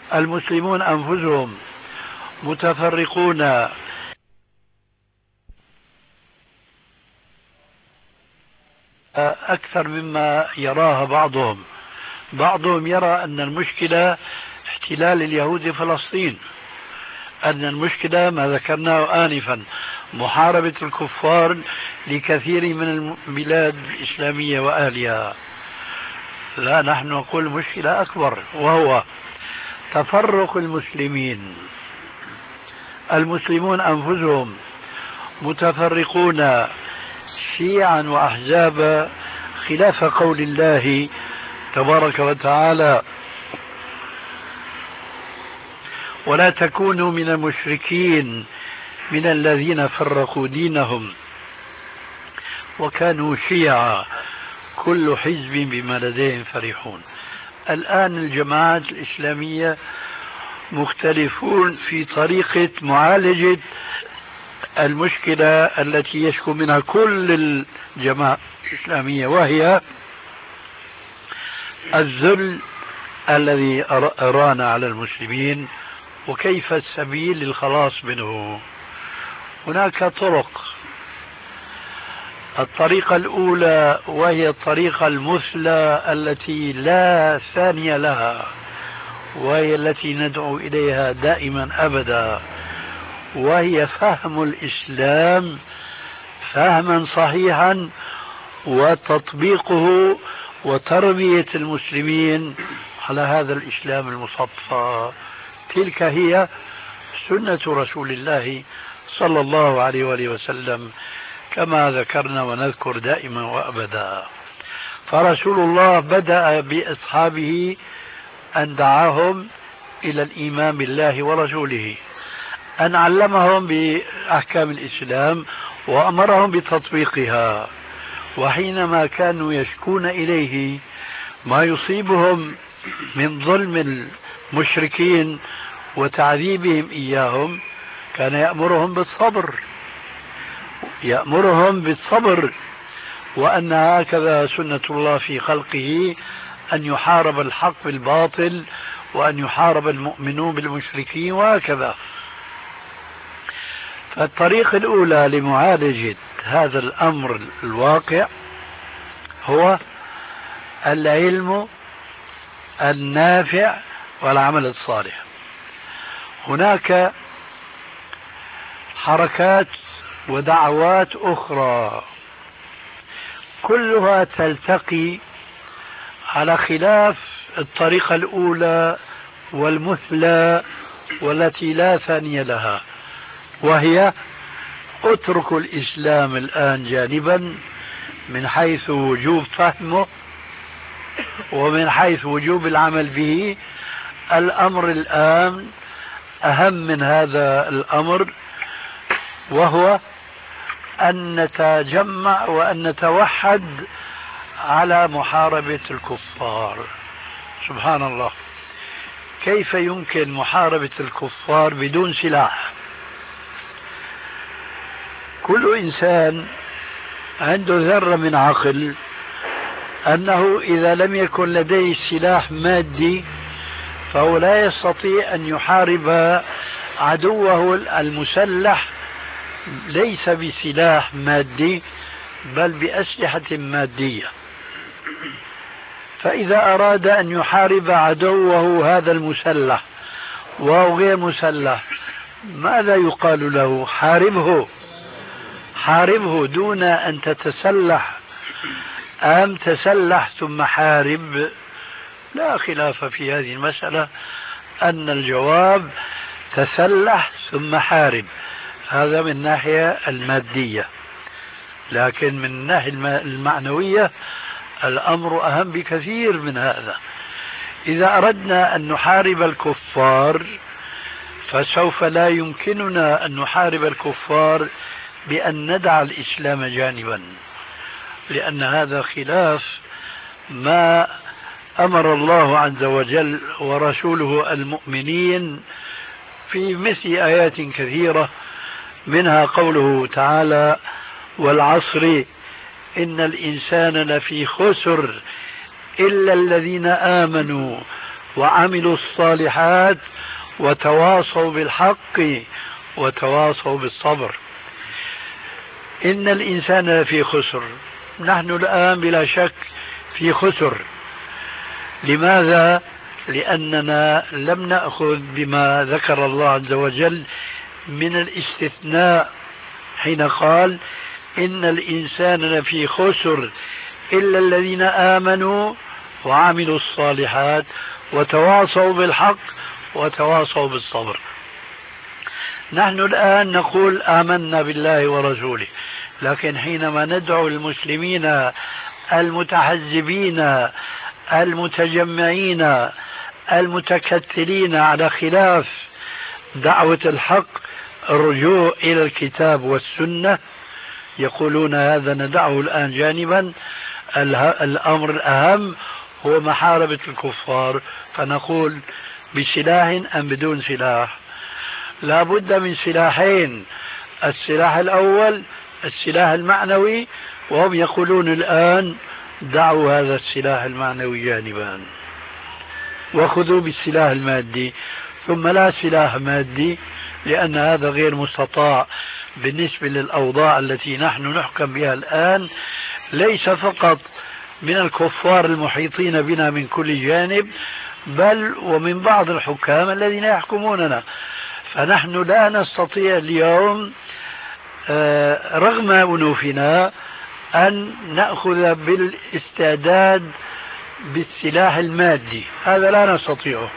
المسلمون أنفسهم متفرقون أكثر مما يراها بعضهم يرى أن المشكلة احتلال اليهود لفلسطين، أن المشكلة ما ذكرناه آنفا محاربة الكفار لكثير من البلاد الإسلامية وأهلها. لا، نحن نقول مشكلة أكبر، وهو تفرق المسلمين. المسلمون أنفسهم متفرقون شيعا وأحزابا خلاف قول الله تبارك وتعالى: ولا تكونوا من المشركين من الذين فرقوا دينهم وكانوا شيعا كل حزب بما لديهم فرحون. الآن الجماعات الإسلامية مختلفون في طريقة معالجة المشكلة التي يشكو منها كل الجماعات الإسلامية، وهي الذل الذي أرانا على المسلمين وكيف السبيل للخلاص منه. هناك طرق. الطريقة الأولى وهي الطريقة المثلى التي لا ثانية لها، وهي التي ندعو إليها دائما أبدا، وهي فهم الإسلام فهما صحيحا وتطبيقه وتربية المسلمين على هذا الإسلام المصفى. تلك هي سنة رسول الله صلى الله عليه وآله وسلم كما ذكرنا ونذكر دائما وأبدا. فرسول الله بدأ بأصحابه أن دعاهم إلى الإيمان بالله ورسوله، أن علمهم بأحكام الإسلام وأمرهم بتطبيقها. وحينما كانوا يشكون إليه ما يصيبهم من ظلم المشركين وتعذيبهم إياهم، كان يأمرهم بالصبر، وأن هكذا سنة الله في خلقه، أن يحارب الحق بالباطل وأن يحارب المؤمنون بالمشركين وهكذا. فالطريقة الأولى لمعالجة هذا الأمر الواقع هو العلم النافع والعمل الصالح. هناك حركات ودعوات أخرى كلها تلتقي على خلاف الطريقة الأولى والمثلى والتي لا ثانية لها، وهي اتركوا الإسلام الآن جانبا من حيث وجوب فهمه ومن حيث وجوب العمل به. الأمر الآن أهم من هذا الأمر، وهو أن نتجمع وأن نتوحد على محاربة الكفار. سبحان الله، كيف يمكن محاربة الكفار بدون سلاح؟ كل إنسان عنده ذرة من عقل أنه إذا لم يكن لديه سلاح مادي فهو لا يستطيع أن يحارب عدوه المسلح، ليس بسلاح مادي بل بأسلحة مادية. فإذا أراد أن يحارب عدوه هذا المسلح وهو غير مسلح، ماذا يقال له؟ حاربه دون أن تتسلح، أم تسلح ثم حارب؟ لا خلاف في هذه المسألة، أن الجواب تسلح ثم حارب. هذا من الناحية المادية، لكن من الناحية المعنوية الأمر أهم بكثير من هذا. إذا أردنا أن نحارب الكفار فسوف لا يمكننا أن نحارب الكفار بأن ندع الإسلام جانبا، لأن هذا خلاف ما أمر الله عز وجل ورسوله المؤمنين في مثل آيات كثيرة، منها قوله تعالى: والعصر إن الإنسان لفي خسر إلا الذين آمنوا وعملوا الصالحات وتواصوا بالحق وتواصوا بالصبر. إن الإنسان لفي خسر. نحن الآن بلا شك في خسر. لماذا؟ لأننا لم نأخذ بما ذكر الله عز وجل من الاستثناء حين قال إن الإنسان لفي خسر إلا الذين آمنوا وعملوا الصالحات وتواصوا بالحق وتواصوا بالصبر. نحن الآن نقول آمنا بالله ورسوله، لكن حينما ندعو المسلمين المتحزبين المتجمعين المتكتلين على خلاف دعوة الحق الرجوع إلى الكتاب والسنة، يقولون هذا ندعه الآن جانبا، الأمر الأهم هو محاربة الكفار. فنقول بسلاح أم بدون سلاح؟ لا بد من سلاحين. السلاح الأول السلاح المعنوي، وهم يقولون الآن دعوا هذا السلاح المعنوي جانبا وخذوا بالسلاح المادي. ثم لا سلاح مادي، لأن هذا غير مستطاع بالنسبة للأوضاع التي نحن نحكم بها الآن، ليس فقط من الكفار المحيطين بنا من كل جانب، بل ومن بعض الحكام الذين يحكموننا. فنحن لا نستطيع اليوم رغم أنوفنا أن نأخذ بالاستعداد بالسلاح المادي، هذا لا نستطيعه.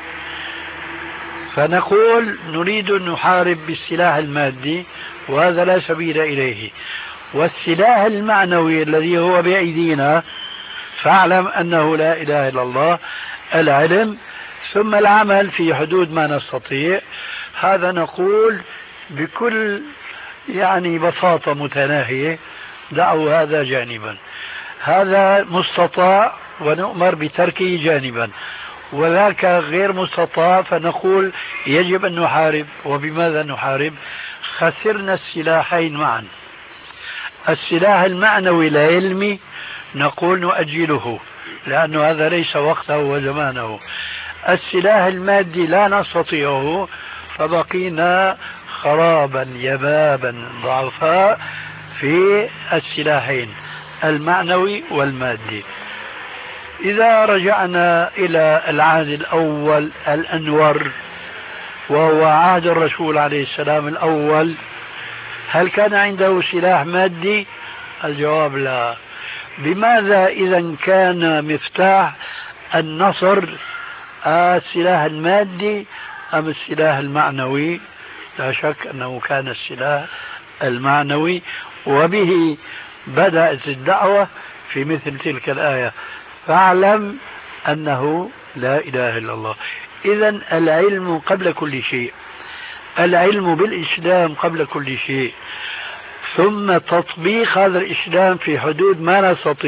فنقول نريد أن نحارب بالسلاح المادي، وهذا لا سبيل إليه. والسلاح المعنوي الذي هو بأيدينا، فاعلم أنه لا إله إلا الله، العلم ثم العمل في حدود ما نستطيع. هذا نقول بكل بساطة متناهية، دعوا هذا جانبا، هذا مستطاع ونؤمر بتركه جانبا، وذاك غير مستطاع فنقول يجب أن نحارب. وبماذا نحارب؟ خسرنا السلاحين معا. السلاح المعنوي العلمي نقول نؤجله لأنه هذا ليس وقته وزمانه. السلاح المادي لا نستطيعه، فبقينا خرابا يبابا ضعفاء في السلاحين المعنوي والمادي. إذا رجعنا إلى العهد الأول الأنور وهو عهد الرسول عليه السلام الأول، هل كان عنده سلاح مادي؟ الجواب لا. بماذا إذا كان مفتاح النصر السلاح المادي أم السلاح المعنوي؟ لا شك أنه كان السلاح المعنوي، وبه بدأت الدعوة في مثل تلك الآية: فاعلم أنه لا إله إلا الله. إذن العلم قبل كل شيء، العلم بالإسلام قبل كل شيء، ثم تطبيق هذا الإسلام في حدود ما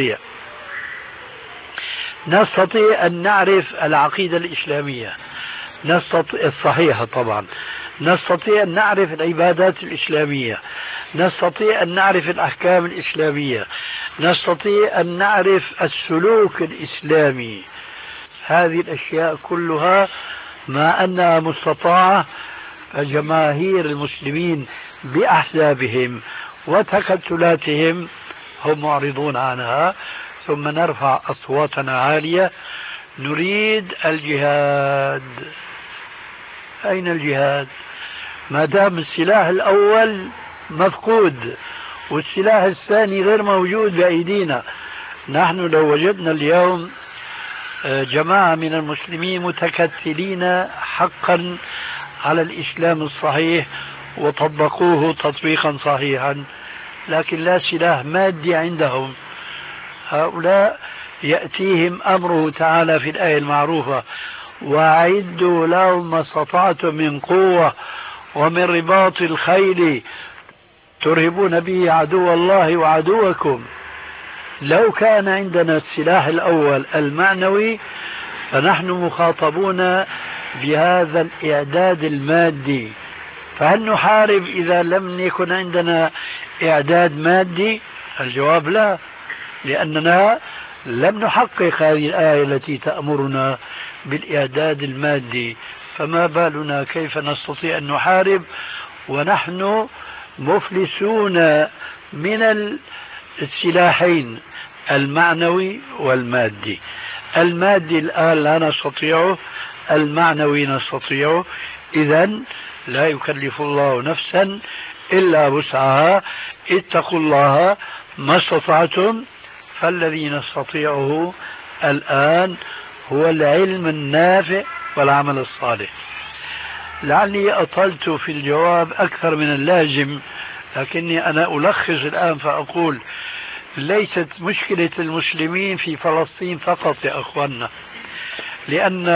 نستطيع أن نعرف العقيدة الإسلامية الصحيحة طبعا، نستطيع أن نعرف العبادات الإسلامية، نستطيع أن نعرف الأحكام الإسلامية، نستطيع أن نعرف السلوك الإسلامي. هذه الأشياء كلها ما أنها مستطاعة، فجماهير المسلمين بأحزابهم وتكتلاتهم هم معرضون عنها. ثم نرفع أصواتنا عالية: نريد الجهاد. أين الجهاد؟ ما دام السلاح الأول مفقود والسلاح الثاني غير موجود بأيدينا. نحن لو وجدنا اليوم جماعة من المسلمين متكتلين حقا على الإسلام الصحيح وطبقوه تطبيقا صحيحا، لكن لا سلاح مادي عندهم، هؤلاء يأتيهم أمره تعالى في الآية المعروفة: وأعدوا لهم ما استطعتم من قوة ومن رباط الخيل ترهبون به عدو الله وعدوكم. لو كان عندنا السلاح الأول المعنوي فنحن مخاطبون بهذا الإعداد المادي. فهل نحارب إذا لم يكن عندنا إعداد مادي؟ الجواب لا، لأننا لم نحقق هذه الآية التي تأمرنا بالإعداد المادي، فما بالنا كيف نستطيع أن نحارب ونحن مفلسون من السلاحين المعنوي والمادي. المادي الآن لا نستطيعه، المعنوي نستطيعه. إذن لا يكلف الله نفسا إلا وسعها، اتقوا الله ما استطعتم. فالذي نستطيعه الآن هو العلم النافع والعمل الصالح. لعلي أطلت في الجواب أكثر من اللازم، لكني أنا ألخص الآن فأقول ليست مشكلة المسلمين في فلسطين فقط يا أخوانا، لأن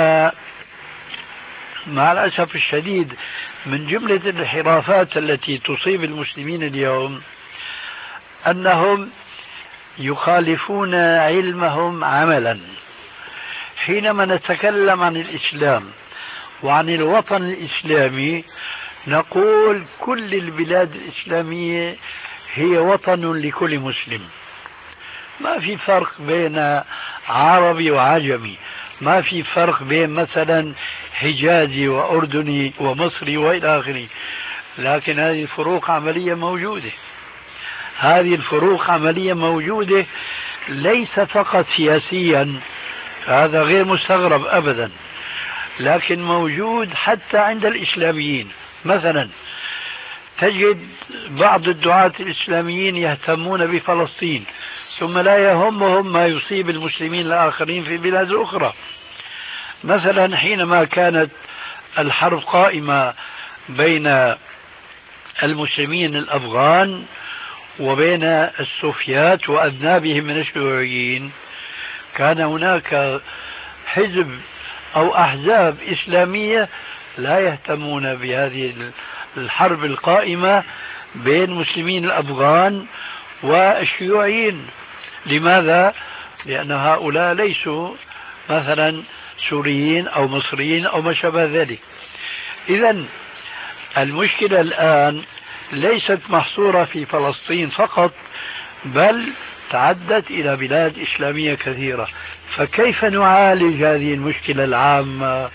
مع الأسف الشديد من جملة الانحرافات التي تصيب المسلمين اليوم أنهم يخالفون علمهم عملا. حينما نتكلم عن الإسلام وعن الوطن الإسلامي نقول كل البلاد الإسلامية هي وطن لكل مسلم، ما في فرق بين عربي وعجمي، ما في فرق بين مثلا حجازي وأردني ومصري وإلى آخره. لكن هذه الفروق عملية موجودة، هذه الفروق عملية موجودة، ليس فقط سياسيا، هذا غير مستغرب أبدا، لكن موجود حتى عند الإسلاميين. مثلا تجد بعض الدعاة الإسلاميين يهتمون بفلسطين ثم لا يهمهم ما يصيب المسلمين الآخرين في بلاد أخرى. مثلا حينما كانت الحرب قائمة بين المسلمين الأفغان وبين السوفيات وأذنابهم من الشيوعيين، كان هناك حزب أو أحزاب إسلامية لا يهتمون بهذه الحرب القائمة بين المسلمين الأفغان والشيوعيين. لماذا؟ لأن هؤلاء ليسوا مثلا سوريين أو مصريين أو ما شابه ذلك. إذن المشكلة الآن ليست محصورة في فلسطين فقط، بل تعدت إلى بلاد إسلامية كثيرة. فكيف نعالج هذه المشكلة العامة؟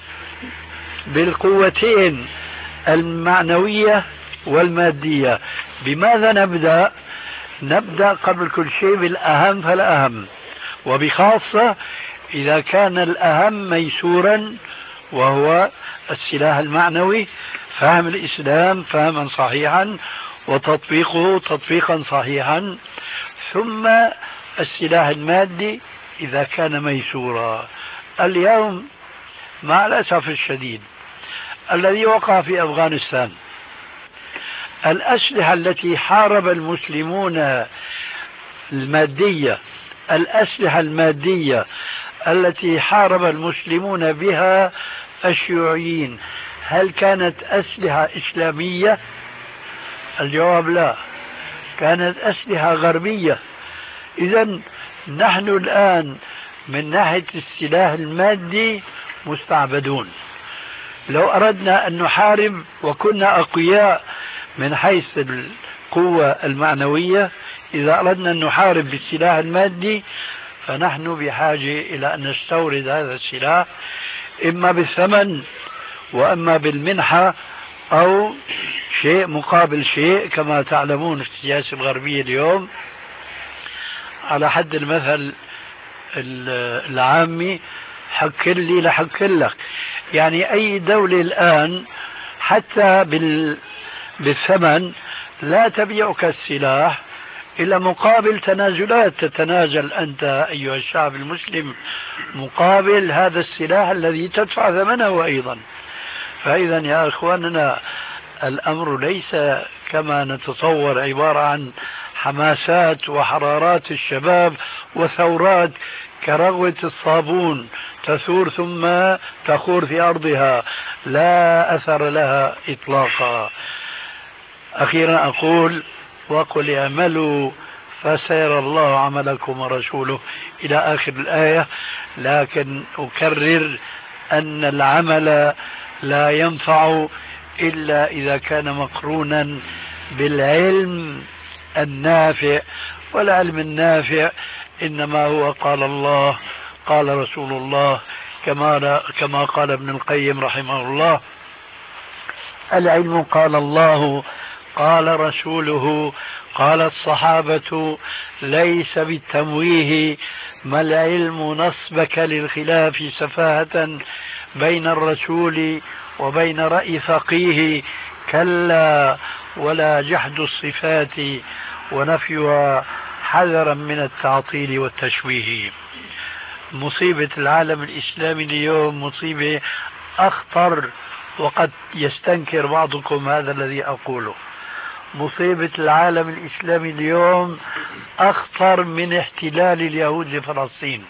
بالقوتين المعنوية والمادية. بماذا نبدأ؟ نبدأ قبل كل شيء بالأهم فالأهم، وبخاصة إذا كان الأهم ميسورا وهو السلاح المعنوي، فهم الإسلام فهما صحيحا وتطبيقه تطبيقا صحيحا، ثم السلاح المادي إذا كان ميسورا. اليوم مع الأسف الشديد الذي وقع في أفغانستان، الأسلحة التي حارب المسلمون المادية، الأسلحة المادية التي حارب المسلمون بها الشيوعيين، هل كانت أسلحة إسلامية؟ الجواب لا، كانت أسلحة غربية. إذن نحن الآن من ناحية السلاح المادي مستعبدون. لو أردنا أن نحارب وكنا أقوياء من حيث القوة المعنوية، إذا أردنا أن نحارب بالسلاح المادي فنحن بحاجة إلى أن نستورد هذا السلاح إما بالثمن وإما بالمنحة أو شيء مقابل شيء، كما تعلمون في السياسة الغربية اليوم على حد المثل العامي حكر لي لحكر لك. يعني أي دولة الآن حتى بالثمن لا تبيعك السلاح إلا مقابل تنازلات، تتنازل أنت أيها الشعب المسلم مقابل هذا السلاح الذي تدفع ثمنه أيضا. فإذا يا أخواننا الأمر ليس كما نتصور عبارة عن حماسات وحرارات الشباب وثورات كرغوة الصابون تثور ثم تخور في أرضها، لا أثر لها إطلاقا. أخيرا أقول وقل اعملوا فسيرى الله عملكم ورسوله إلى آخر الآية، لكن أكرر أن العمل لا ينفع إلا إذا كان مقرونا بالعلم النافع، والعلم النافع إنما هو قال الله قال رسول الله كما قال ابن القيم رحمه الله: العلم قال الله قال رسوله قال الصحابة، ليس بالتمويه، ما العلم نصبك للخلاف سفاهة بين الرسول وبين رأي فقيه، كلا ولا جحد الصفات ونفيها حذرا من التعطيل والتشويه. مصيبة العالم الإسلامي اليوم مصيبة أخطر، وقد يستنكر بعضكم هذا الذي أقوله. مصيبة العالم الإسلامي اليوم أخطر من احتلال اليهود لفلسطين.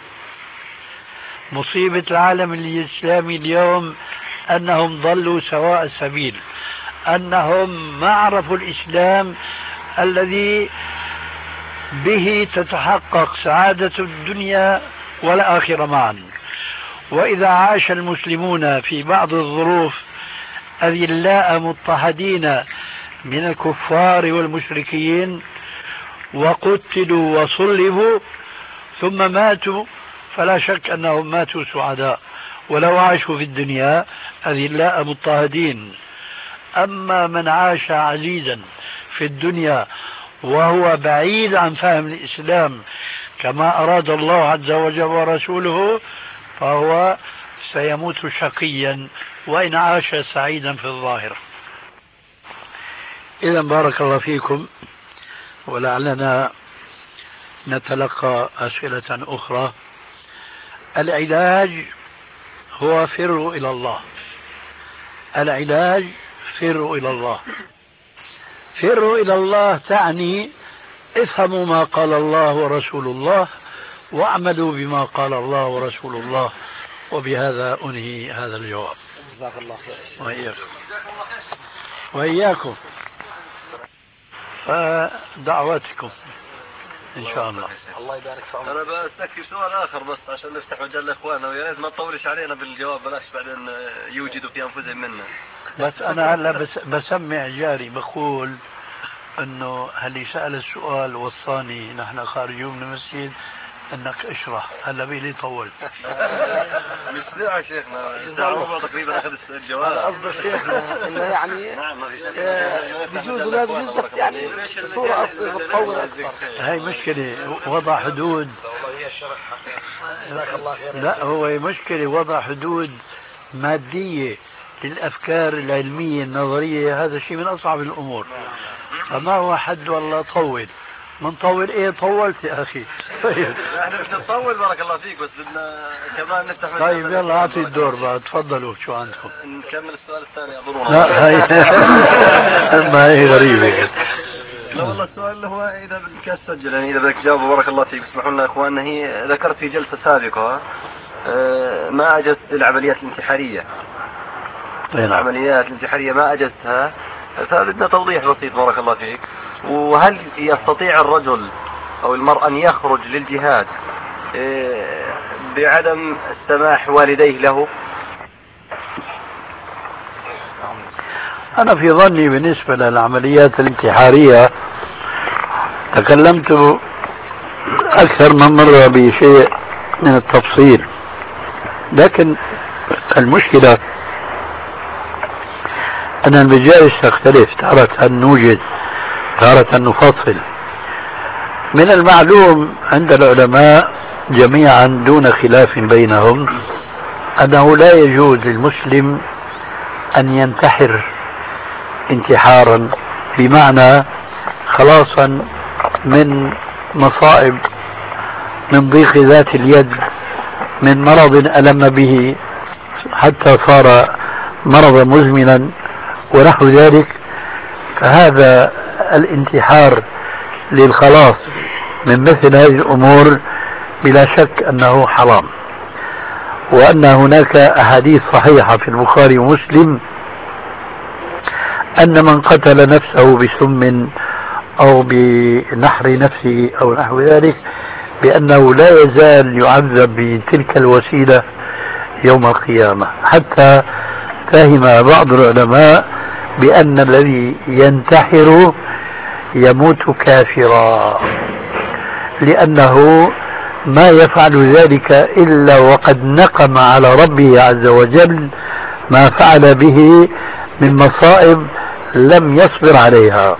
مصيبة العالم الإسلامي اليوم أنهم ضلوا سواء السبيل، أنهم ما عرفوا الإسلام الذي به تتحقق سعادة الدنيا والآخرة معا. وإذا عاش المسلمون في بعض الظروف أذلاء مضطهدين من الكفار والمشركين وقتلوا وصلبوا ثم ماتوا، فلا شك أنهم ماتوا سعداء، ولو عاشوا في الدنيا أذلاء مضطهدين. أما من عاش عزيزا في الدنيا وهو بعيد عن فهم الإسلام كما أراد الله عز وجل ورسوله، فهو سيموت شقيا وإن عاش سعيدا في الظاهر. إذا بارك الله فيكم، ولعلنا نتلقى أسئلة أخرى. العلاج هو فروا إلى الله. العلاج فروا إلى الله. فروا إلى الله تعني افهموا ما قال الله ورسول الله واعملوا بما قال الله ورسول الله. وبهذا أنهي هذا الجواب. جزاك الله خير. وإياكم وإياكم. فدعواتكم إن شاء الله. الله يبارك في عمرك. أنا بستكفي سؤال آخر بس عشان نفتح مجال لإخواننا، ويا ريت ما تطولش علينا بالجواب، بلاش بعدين يوجدوا في أنفسهم منا. بس أنا هلا بسمع جاري بقول إنه اللي سأل السؤال وصاني نحن خارجون من المسجد انك اشرح. هلا بيلي طولت. مش ساعة شيخنا، ساعة وربع تقريبا اخذ الجواب. قصد شيخنا انه يعني بجوز لازم نثبت يعني الصورة اصلا تتطور اكثر. هاي مشكلة وضع حدود. لا هو مشكلة وضع حدود مادية للافكار العلمية النظرية، هذا شيء من اصعب الامور. فما هو حد والله طول من طول ايه طولت يا اخي. احنا مش نطول بارك الله فيك، بس بدنا كمان نفتح. طيب يلا اعطي الدور بقى، تفضلوا شو عندكم. نكمل السؤال الثاني اظن. لا هي ما هي غريبة. لا والله السؤال اللي هو اذا بدك تسجل يعني اذا بدك تجاوب بارك الله فيك. اسمحوا لنا يا اخواننا، هي ذكرت في جلسة سابقة ما اجزت العمليات الانتحارية. العمليات الانتحارية ما اجزتها، فبدنا توضيح بسيط بارك الله فيك. وهل يستطيع الرجل أو المرأة أن يخرج للجهاد بعدم السماح والديه له؟ أنا في ظني بالنسبة للعمليات الانتحارية تكلمت أكثر من مرة بشيء من التفصيل، لكن المشكلة أن المجالس تختلف، تارة نوجد تارة نفصل. من المعلوم عند العلماء جميعا دون خلاف بينهم أنه لا يجوز للمسلم أن ينتحر انتحارا بمعنى خلاصا من مصائب، من ضيق ذات اليد، من مرض ألم به حتى صار مرضا مزمنا ونحو ذلك. فهذا الانتحار للخلاص من مثل هذه الأمور بلا شك أنه حرام، وأن هناك أحاديث صحيحة في البخاري ومسلم أن من قتل نفسه بسم أو بنحر نفسه أو نحو ذلك بأنه لا يزال يعذب بتلك الوسيلة يوم القيامة. حتى فهم بعض العلماء بأن الذي ينتحر يموت كافرا، لأنه ما يفعل ذلك إلا وقد نقم على ربه عز وجل ما فعل به من مصائب لم يصبر عليها.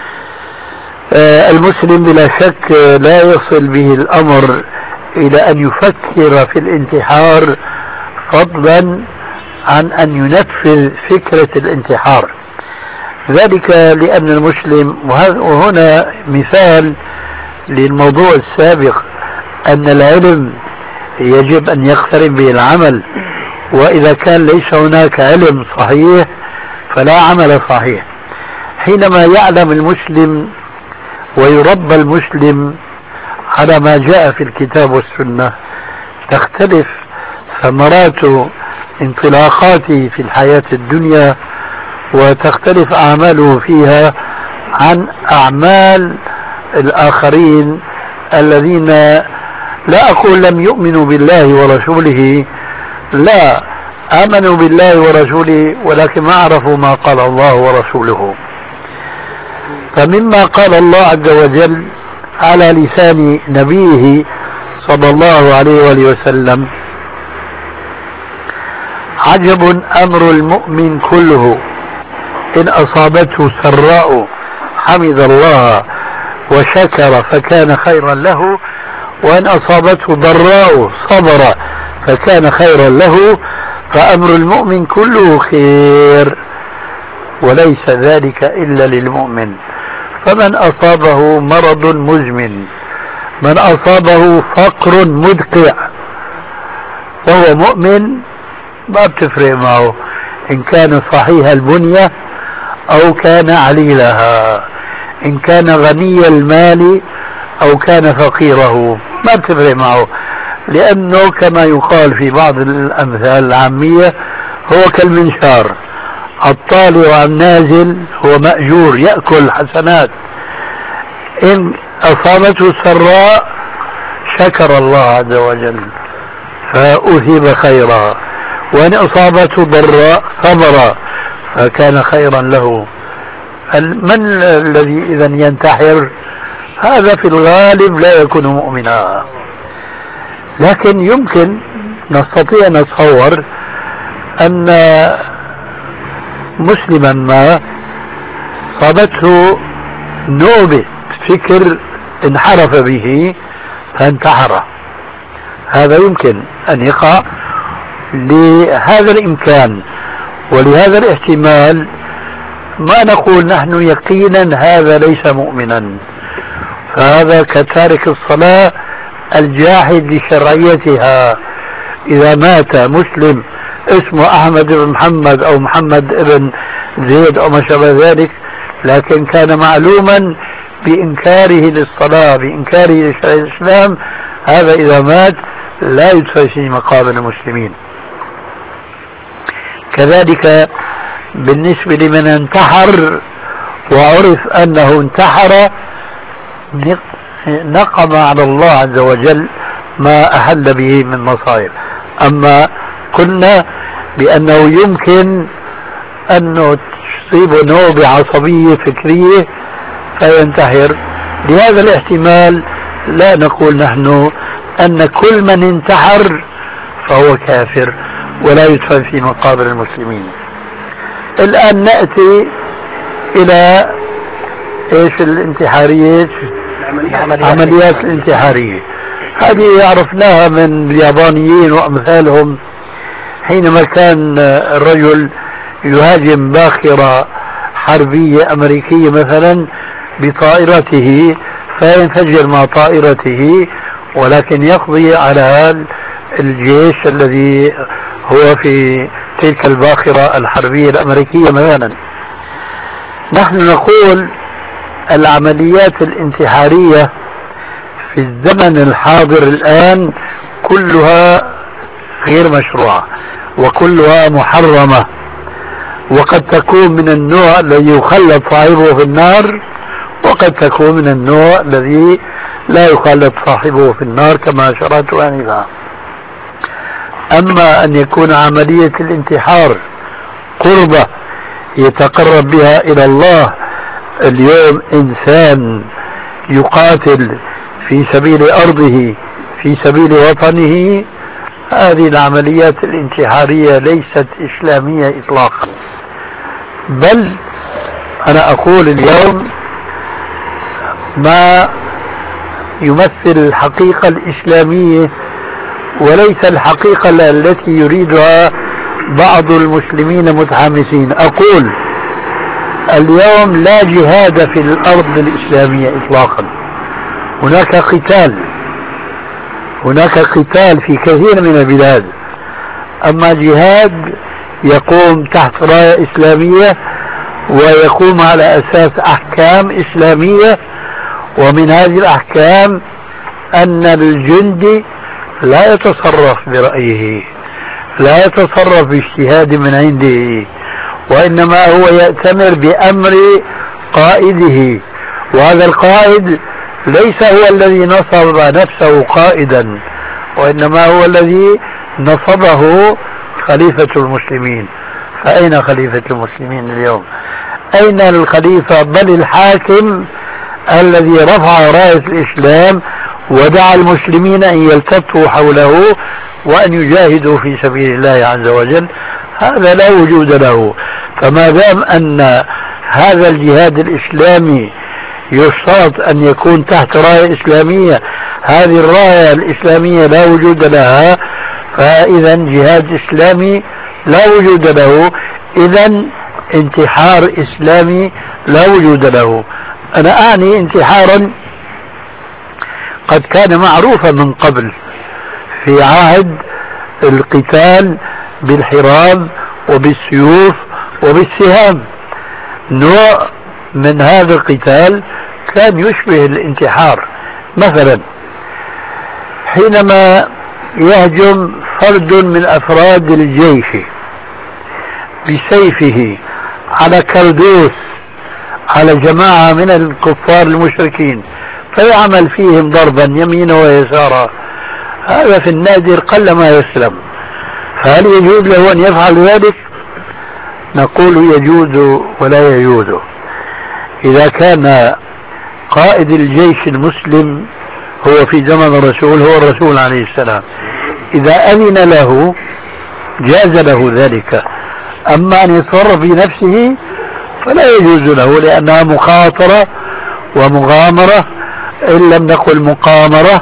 المسلم بلا شك لا يصل به الأمر إلى أن يفكر في الانتحار، فضلا عن أن ينفذ فكرة الانتحار. ذلك لأن المسلم، وهنا مثال للموضوع السابق، أن العلم يجب أن يقترن به العمل، وإذا كان ليس هناك علم صحيح فلا عمل صحيح. حينما يعلم المسلم ويربى المسلم على ما جاء في الكتاب والسنة تختلف ثمرات انطلاقاته في الحياة الدنيا، وتختلف أعماله فيها عن أعمال الآخرين الذين لا أقول لم يؤمنوا بالله ورسوله، لا، آمنوا بالله ورسوله ولكن ما عرفوا ما قال الله ورسوله. فمما قال الله عز وجل على لسان نبيه صلى الله عليه وآله وسلم: عجب أمر المؤمن كله، إن أصابته سراء حمد الله وشكر فكان خيرا له، وإن أصابته ضراء صبر فكان خيرا له، فأمر المؤمن كله خير، وليس ذلك إلا للمؤمن. فمن أصابه مرض مزمن، من أصابه فقر مدقع وهو مؤمن، ما بتفرق معه إن كان صحيح البنية أو كان عليلها، إن كان غني المال أو كان فقيره، ما بتفرق معه، لأنه كما يقال في بعض الأمثال العامية هو كالمنشار، الطالع النازل هو مأجور يأكل حسنات. إن أصابته سراء شكر الله عز وجل فأثيب خيرا، وإن أصابته ضراء صبر فكان خيرا له. من الذي إذا ينتحر؟ هذا في الغالب لا يكون مؤمنا، لكن يمكن نستطيع نتصور أن مسلما ما صابته نوبة فكر انحرف به فانتحر، هذا يمكن أن يقع. لهذا الإمكان ولهذا الاحتمال ما نقول نحن يقينا هذا ليس مؤمنا، فهذا كتارك الصلاة الجاحد لشرعيتها. إذا مات مسلم اسمه أحمد بن محمد أو محمد بن زيد أو ما شابه ذلك، لكن كان معلوما بإنكاره للصلاة، بإنكاره لشرع الإسلام، هذا إذا مات لا يدفع في مقابل المسلمين. كذلك بالنسبة لمن انتحر وعرف أنه انتحر، نقم على الله عز وجل ما أحل به من مصائب. أما قلنا بأنه يمكن أنه تصيبه نوبة عصبية فكرية فينتحر، لهذا الاحتمال لا نقول نحن أن كل من انتحر فهو كافر ولا يدفن في مقابر المسلمين. الآن نأتي إلى إيش الانتحارية، عمليات الانتحارية. هذه عرفناها من اليابانيين وأمثالهم، حينما كان الرجل يهاجم باخرة حربية أمريكية مثلا بطائرته فينفجر مع طائرته، ولكن يقضي على الجيش الذي هو في تلك الباخرة الحربية الأمريكية مثلا. نحن نقول العمليات الانتحارية في الزمن الحاضر الآن كلها غير مشروعة وكلها محرمة، وقد تكون من النوع الذي يخلد صاحبه في النار، وقد تكون من النوع الذي لا يخلد صاحبه في النار كما أشرت آنفا. أما أن يكون عملية الانتحار قربة يتقرب بها إلى الله، اليوم إنسان يقاتل في سبيل أرضه، في في سبيل وطنه، هذه العمليات الانتحارية ليست إسلامية إطلاقا. بل أنا أقول اليوم ما يمثل الحقيقة الإسلامية وليس الحقيقة التي يريدها بعض المسلمين متحمسين. أقول اليوم لا جهاد في الأرض الإسلامية إطلاقا، هناك قتال في كثير من البلاد، أما جهاد يقوم تحت راية إسلامية ويقوم على أساس أحكام إسلامية، ومن هذه الأحكام أن الجندي لا يتصرف برأيه، لا يتصرف باجتهاد من عنده، وإنما هو يأتمر بأمر قائده، وهذا القائد ليس هو الذي نصب نفسه قائدا، وإنما هو الذي نصبه خليفة المسلمين. فأين خليفة المسلمين اليوم؟ أين الخليفة بل الحاكم الذي رفع راية الإسلام ودعا المسلمين أن يلتفوا حوله وأن يجاهدوا في سبيل الله عز وجل؟ هذا لا وجود له. فما دام أن هذا الجهاد الإسلامي يشترط أن يكون تحت راية إسلامية، هذه الراية الإسلامية لا وجود لها، فإذا جهاد إسلامي لا وجود له، إذا انتحار إسلامي لا وجود له. أنا أعني انتحارا قد كان معروفا من قبل في عهد القتال بالحراب وبالسيوف وبالسهام. نوع من هذا القتال كان يشبه الانتحار. مثلا حينما يهجم فرد من أفراد الجيش بسيفه على كردوس على جماعة من الكفار المشركين فيعمل فيهم ضربا يمينا ويسارا، هذا في النادر قلما يسلم. فهل يجوز له أن يفعل ذلك؟ نقول يجوز ولا يجوز. إذا كان قائد الجيش المسلم هو في زمن الرسول هو الرسول عليه السلام، إذا أذن له جاز له ذلك. أما أن يتصرف بنفسه فلا يجوز له، لأنها مخاطرة ومغامرة، إن لم نقل مقامرة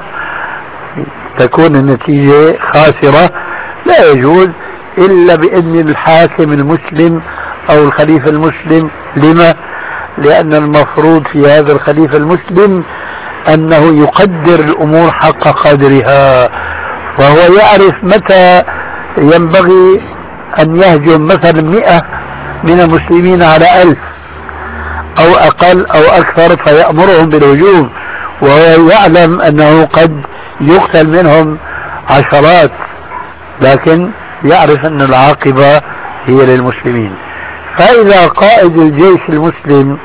تكون النتيجة خاسرة. لا يجوز إلا بإذن الحاكم المسلم أو الخليفة المسلم. لما؟ لأن المفروض في هذا الخليفة المسلم أنه يقدر الأمور حق قدرها، وهو يعرف متى ينبغي أن يهجم مثلا 100 من المسلمين على 1000 أو أقل أو أكثر فيأمرهم بالهجوم، وهو يعلم أنه قد يقتل منهم عشرات، لكن يعرف أن العاقبة هي للمسلمين. فإذا قائد الجيش المسلم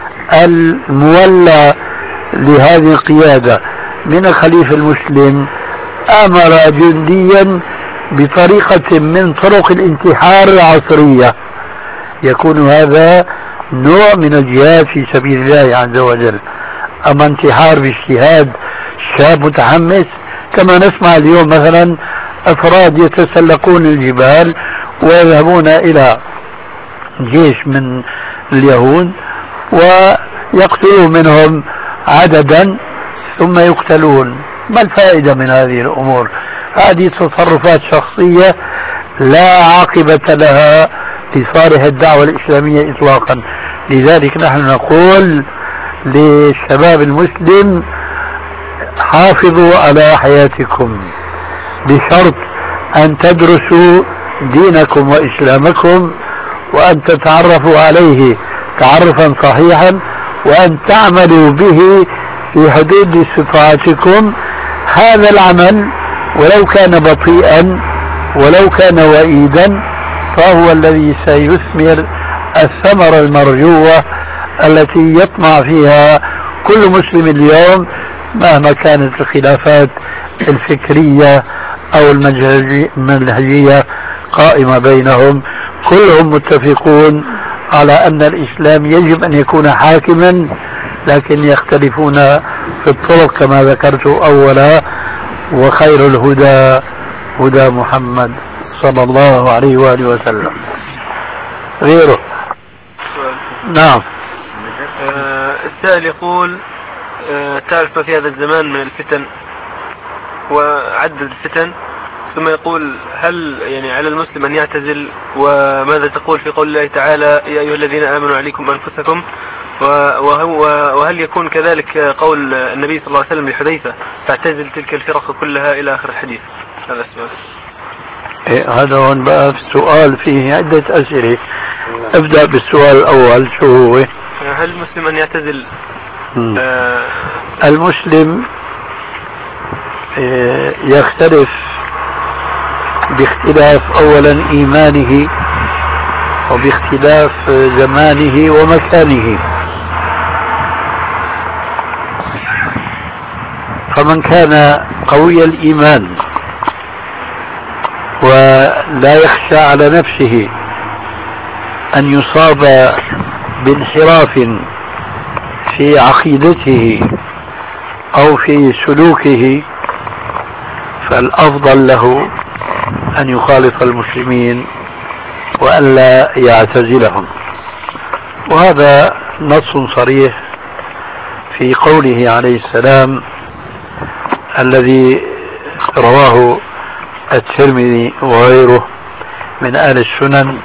المولى لهذه القيادة من الخليفة المسلم أمر جنديا بطريقة من طرق الانتحار العصرية، يكون هذا نوع من الجهاد في سبيل الله عز وجل. أما انتحار باجتهاد شاب متحمس كما نسمع اليوم مثلا أفراد يتسلقون الجبال ويذهبون إلى جيش من اليهود ويقتلون منهم عددا ثم يقتلون. ما الفائدة من هذه الأمور؟ هذه تصرفات شخصية لا عاقبة لها لصالح الدعوة الإسلامية إطلاقا. لذلك نحن نقول للشباب المسلم حافظوا على حياتكم بشرط أن تدرسوا دينكم وإسلامكم وأن تتعرفوا عليه تعرفا صحيحا وأن تعملوا به في حدود استطاعتكم. هذا العمل ولو كان بطيئا ولو كان وئيدا فهو الذي سيثمر الثمرة المرجوة التي يطمع فيها كل مسلم اليوم مهما كانت الخلافات الفكرية أو المنهجية قائمة بينهم. كلهم متفقون على أن الإسلام يجب أن يكون حاكما، لكن يختلفون في الطرق كما ذكرت أولا. وخير الهدى هدى محمد صلى الله عليه وآله وسلم. غيره. نعم. السائل يقول تعرف ما في هذا الزمان من الفتن وعدد الفتن، ثم يقول هل يعني على المسلم أن يعتزل، وماذا تقول في قول الله تعالى يا أيها الذين آمنوا عليكم أنفسكم، وهل يكون كذلك قول النبي صلى الله عليه وسلم لحذيفة تعتزل تلك الفرق كلها إلى آخر الحديث؟ هذا السؤال. هذا هون بقى السؤال فيه عدة أسئلة. أبدأ بالسؤال الأول، شو هو؟ هل المسلم أن يعتزل؟ المسلم يختلف باختلاف أولا إيمانه وباختلاف زمانه ومكانه. فمن كان قوي الإيمان ولا يخشى على نفسه أن يصاب بانحراف في عقيدته أو في سلوكه، فالأفضل له أن يخالف المسلمين وألا يعتزلهم. وهذا نص صريح في قوله عليه السلام الذي رواه الترمذي وغيره من أهل السنن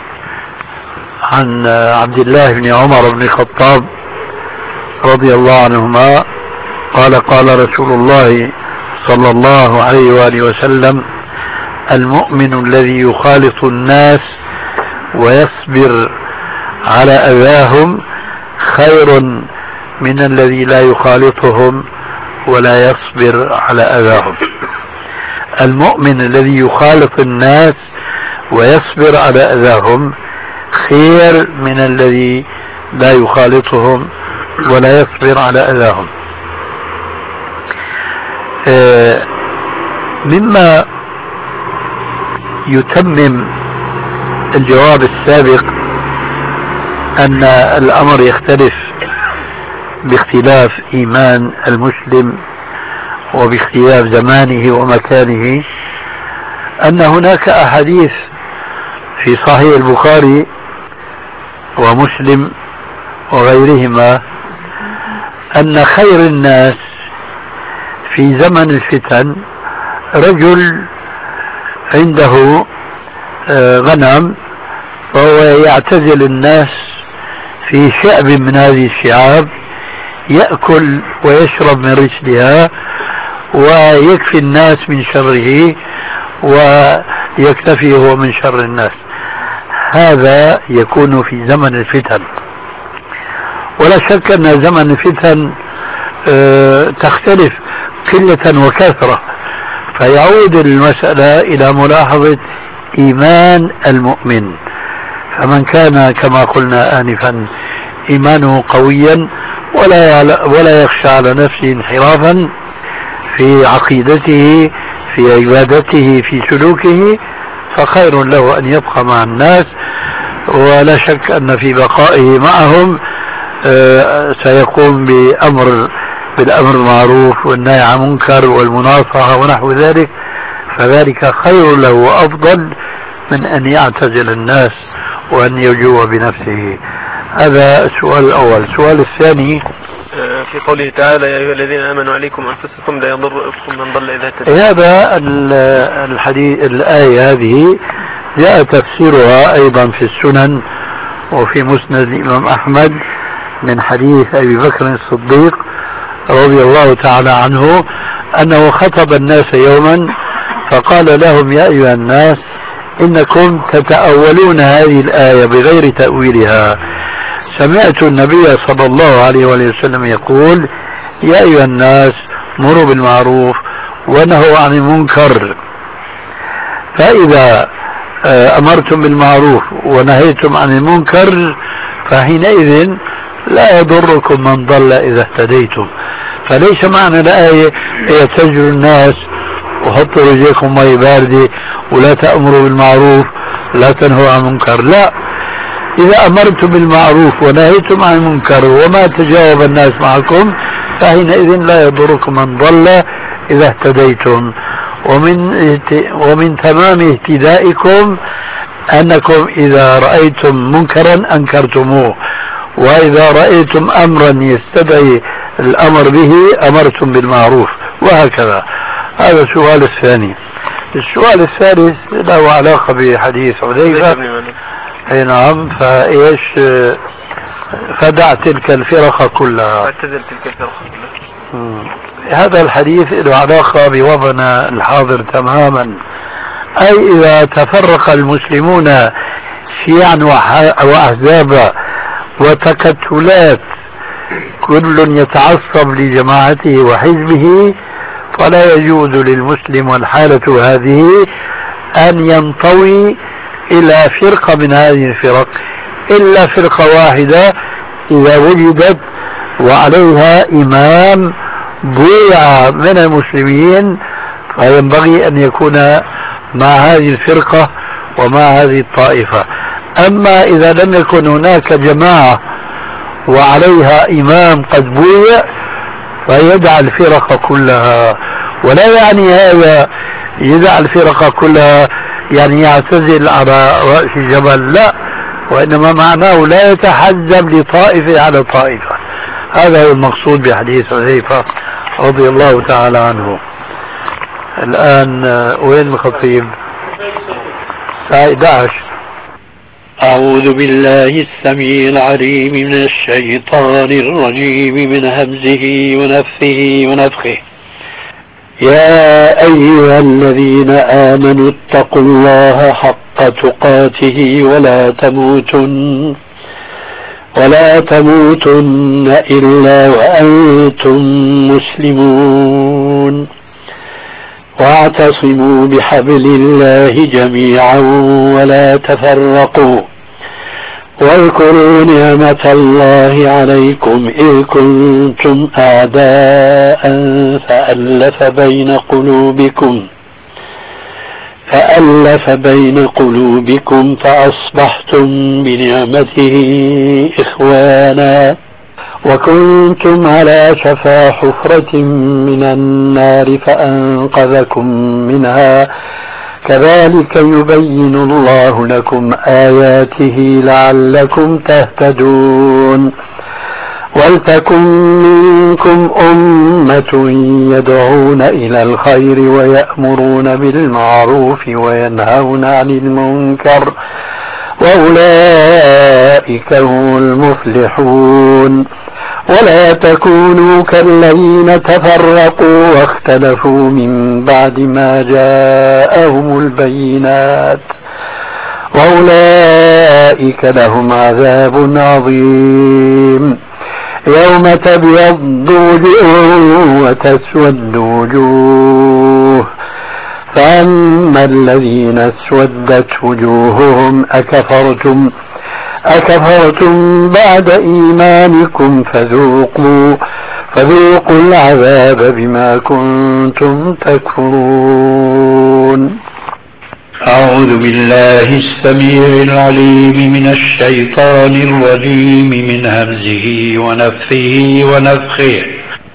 عن عبد الله بن عمر بن الخطاب رضي الله عنهما قال قال رسول الله صلى الله عليه وآله وسلم المؤمن الذي يخالط الناس ويصبر على أذاهم خير من الذي لا يخالطهم ولا يصبر على أذاهم. المؤمن الذي يخالط الناس ويصبر على أذاهم خير من الذي لا يخالطهم ولا يصبر على أذاهم. مما يتمم الجواب السابق أن الأمر يختلف باختلاف إيمان المسلم وباختلاف زمانه ومكانه، أن هناك أحاديث في صحيح البخاري ومسلم وغيرهما أن خير الناس في زمن الفتن رجل عنده غنم فهو يعتزل الناس في شعب من هذه الشعاب، يأكل ويشرب من رجلها ويكفي الناس من شره ويكتفي هو من شر الناس. هذا يكون في زمن الفتن. ولا شك أن زمن الفتن تختلف قلة وكثرة، فيعود المسألة إلى ملاحظة إيمان المؤمن. فمن كان كما قلنا آنفا إيمانه قويا ولا يخشى على نفسه انحرافا في عقيدته في عبادته في سلوكه، فخير له أن يبقى مع الناس. ولا شك أن في بقائه معهم سيقوم بالأمر المعروف والنهي عن المنكر والمناصحة ونحو ذلك، فذلك خير له وأفضل من أن يعتزل الناس وأن يجوع بنفسه. هذا السؤال الأول. السؤال الثاني في قوله تعالى يا أيها الذين آمنوا عليكم أنفسكم لا يضركم من ضل إذا اهتديتم. هذا الحديث الآية هذه جاء تفسيرها أيضا في السنن وفي مسند الإمام أحمد من حديث أبي بكر الصديق رضي الله تعالى عنه أنه خطب الناس يوما فقال لهم يا أيها الناس إنكم تتأولون هذه الآية بغير تأويلها. سمعت النبي صلى الله عليه وسلم يقول يا أيها الناس مروا بالمعروف ونهوا عن المنكر، فإذا أمرتم بالمعروف ونهيتم عن المنكر فحينئذ لا يضركم من ضل إذا اهتديتم. فليس معنى الآية يتجروا الناس وحطوا رجليكم مي باردة ولا تأمروا بالمعروف لا تنهوا عن المنكر، لا، إذا أمرتم بالمعروف ونهيتم عن المنكر وما تجاوب الناس معكم فحينئذ لا يضركم من ضل إذا اهتديتم، ومن تمام اهتدائكم أنكم إذا رأيتم منكرا أنكرتموه، وإذا رأيتم أمرا يستدعي الأمر به أمرتم بالمعروف، وهكذا. هذا السؤال الثاني. السؤال الثالث له علاقة بحديث حذيفة. أي نعم. فإيش فدع تلك الفرق كلها، اعتزل تلك الفرق كلها. هذا الحديث له علاقة بوضعنا الحاضر تماما. أي إذا تفرق المسلمون شيعا وأحزابا وتكتلات، كل يتعصب لجماعته وحزبه، فلا يجوز للمسلم والحالة هذه أن ينطوي إلى فرقة من هذه الفرق، إلا فرقة واحدة إذا وجدت وعليها إمام بويع من المسلمين، فينبغي أن يكون مع هذه الفرقة ومع هذه الطائفة. أما إذا لم يكن هناك جماعة وعليها إمام قد بويع فيدع الفرق كلها. ولا يعني هذا يدع الفرق كلها يعني يعتزل على رأس جبل، لا، وإنما معناه لا يتحزب لطائفة على طائفة. هذا هو المقصود بحديث حذيفة رضي الله تعالى عنه. الآن وين الخطيب؟ 11. أعوذ بالله السميع العليم من الشيطان الرجيم من همزه ونفثه ونفخه. يا أيها الذين آمنوا اتقوا الله حق تقاته ولا تموتن إلا وأنتم مسلمون، واعتصموا بحبل الله جميعا ولا تفرقوا، واذكروا نعمة الله عليكم إذ كنتم أعداء فألف بين قلوبكم فأصبحتم بنعمته إخوانا، وكنتم على شفا حفرة من النار فأنقذكم منها، كذلك يبين الله لكم آياته لعلكم تهتدون. ولتكن منكم أمة يدعون إلى الخير ويأمرون بالمعروف وينهون عن المنكر، وأولئك هم المفلحون. ولا تكونوا كالذين تفرقوا واختلفوا من بعد ما جاءهم البينات، وأولئك لهم عذاب عظيم. يوم تبيض وجوه وتسود وجوه، فأما الذين اسودت وجوههم أكفرتم بعد إيمانكم فذوقوا العذاب بما كنتم تكفرون. أعوذ بالله السميع العليم من الشيطان الرجيم من همزه ونفثه ونفخه.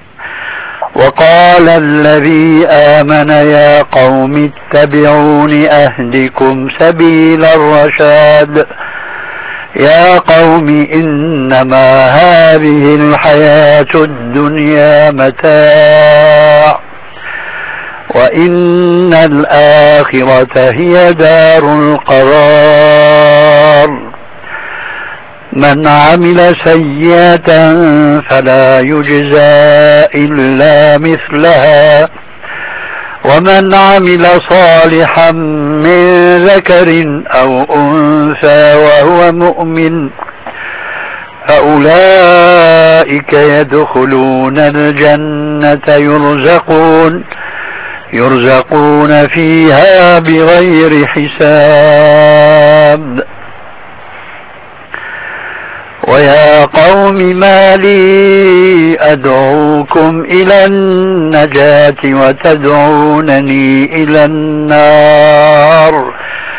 وقال الذي آمن يا قوم اتبعون أهدكم سبيل الرشاد. يا قوم إنما هذه الحياة الدنيا متاع، وإن الآخرة هي دار القرار. من عمل سيئة فلا يجزى إلا مثلها، ومن عمل صالحا من ذكر أو أنثى وهو مؤمن فأولئك يدخلون الجنة يرزقون فيها بغير حساب. ويا قوم ما لي أدعوكم إلى النجاة وتدعونني إلى النار،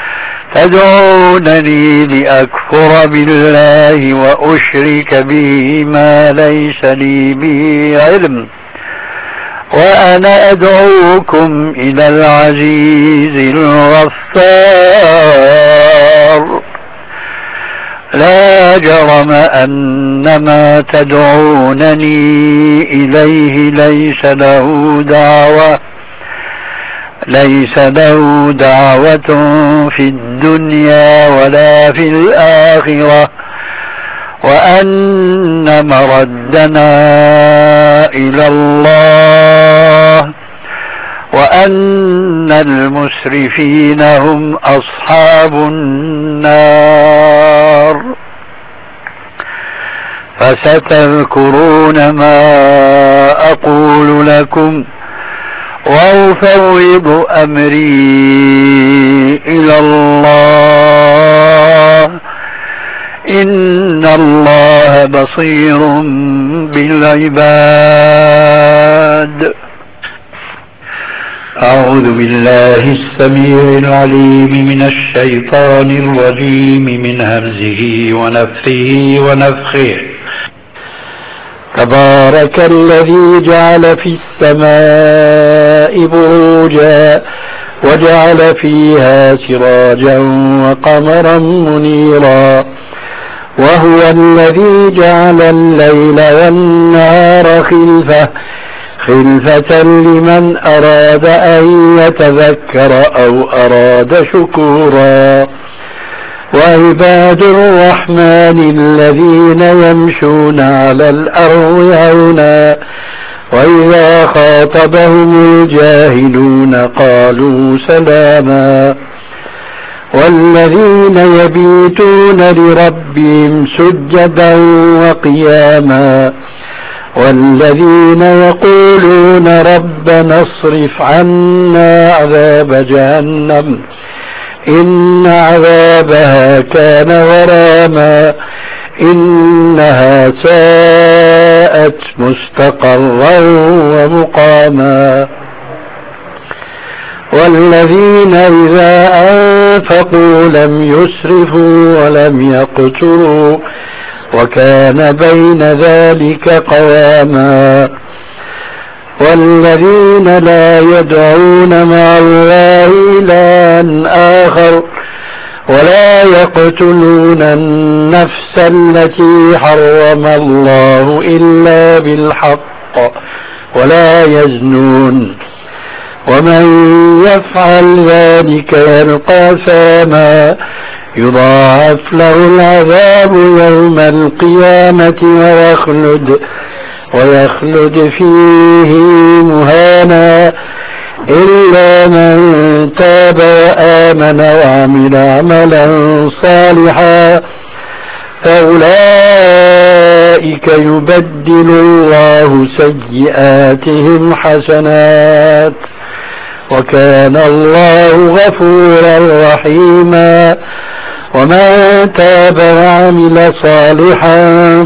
تدعونني لأكفر بالله وأشرك به ما ليس لي به علم، وأنا أدعوكم إلى العزيز الغفار. لا جرم أن ما تدعونني إليه ليس له دعوة في الدنيا ولا في الآخرة، وأن مردنا إلى الله، وأن المسرفين هم أصحاب النار. فستذكرون ما أقول لكم وأفوض أمري إلى الله، إن الله بصير بالعباد. أعوذ بالله السميع العليم من الشيطان الرجيم من همزه ونفخه ونفخه. تبارك الذي جعل في السماء بروجا وجعل فيها سراجا وقمرا منيرا، وهو الذي جعل الليل والنهار خلفة لمن أراد أن يتذكر أو أراد شكورا. وعباد الرحمن الذين يمشون على الأرض هونا وإذا خاطبهم الجاهلون قالوا سلاما. والذين يبيتون لربهم سجدا وقياما، والذين يقولون ربنا اصرف عنا عذاب جهنم إن عذابها كان غراما إنها ساءت مستقرا ومقاما. والذين إذا أنفقوا لم يسرفوا ولم يقتروا وكان بين ذلك قواما. والذين لا يدعون مع الله إلها آخر ولا يقتلون النفس التي حرم الله إلا بالحق ولا يزنون، ومن يفعل ذلك يلقى أثاما يضاعف له العذاب يوم القيامة ويخلد فيه مهانا إلا من تاب وآمن وعمل عملا صالحا فأولئك يبدل الله سيئاتهم حسنات وكان الله غفورا رحيما. ومن تاب وعمل صالحا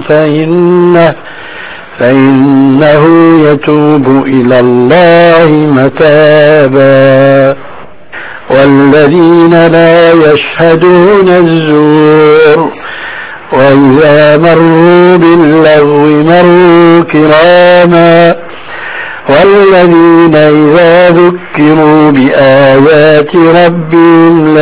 فإنه يتوب إلى الله متابا. والذين لا يشهدون الزور وإذا مروا باللغو مروا كراما. والذين إذا ذكروا بآيات ربهم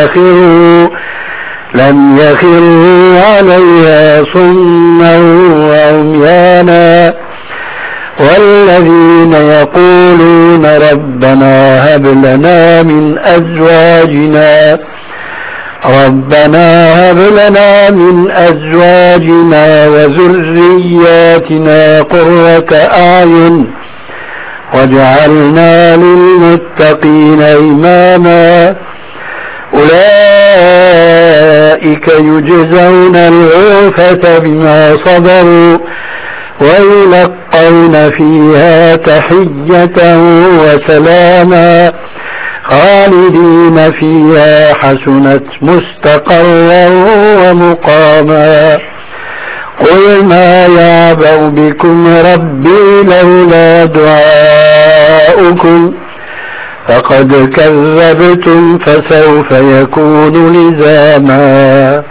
لم يخروا عليها صما وعميانا. والذين يقولون ربنا هب لنا من أزواجنا وذرياتنا قرة أعين واجعلنا للمتقين إماما. أولئك يجزون الغرفة بما صبروا ويلقون فيها تحية وسلاما خالدين فيها حسنت مستقرا ومقاما. قل ما يعبأ بكم ربي لولا دعاؤكم فقد كذبتم فسوف يكون لزاما.